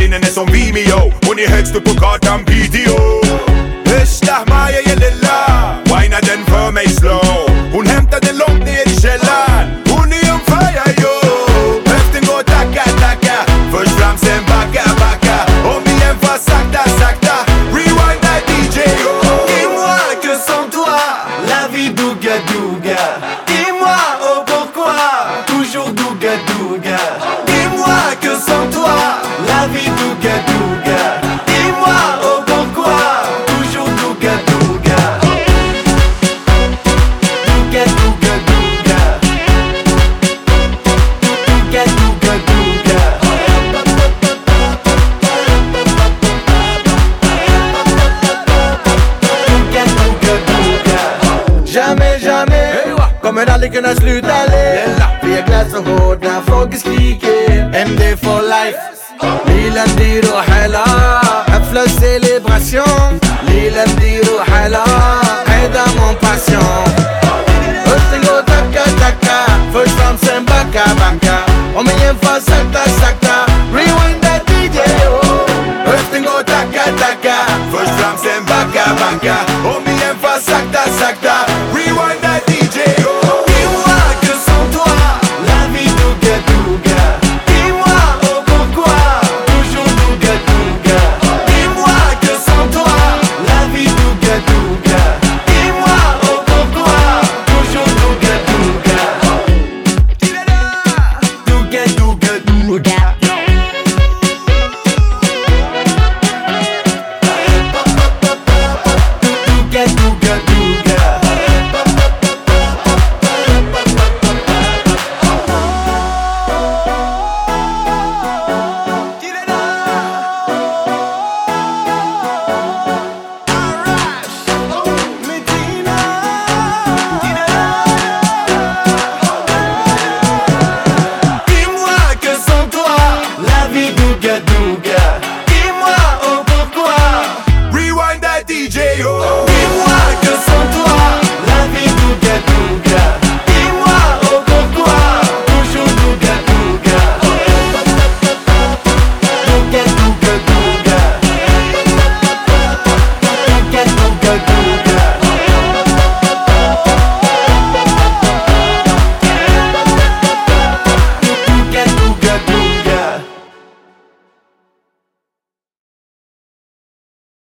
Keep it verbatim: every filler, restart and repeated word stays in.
Binnen är som Vimeo och ni högst upp på kartan P D O. Hösta Maja Jelilla, whina den för mig slow. Hon hämtade långt ner i källaren. Hon är on fire yo. Höften går tacka tacka. Först fram sen backa backa. Om igen fast sakta sakta. Rewind that D J oh. Dis-moi que sans toi la vie douga douga. Dis-moi oh pourquoi toujours douga douga. Dis-moi que sans toi la vie douga douga. Dis-moi oh pourquoi toujours douga douga. Douga douga douga. Douga douga douga. Douga douga douga. Jamais, jamais kommer aldrig kunna sluta le. Vi är glass och hårda, folk skriker M D for life. Lila blir och hela حفلة célébration. Lila blir och hela Aida mon passion. Hösten går tacka tacka. Först fram sen backa backa. Om igen fast sakta sakta. Rewind that D J oh. Hösten går tacka tacka. Först fram sen backa backa. Om igen fast sakta sakta. Rewind that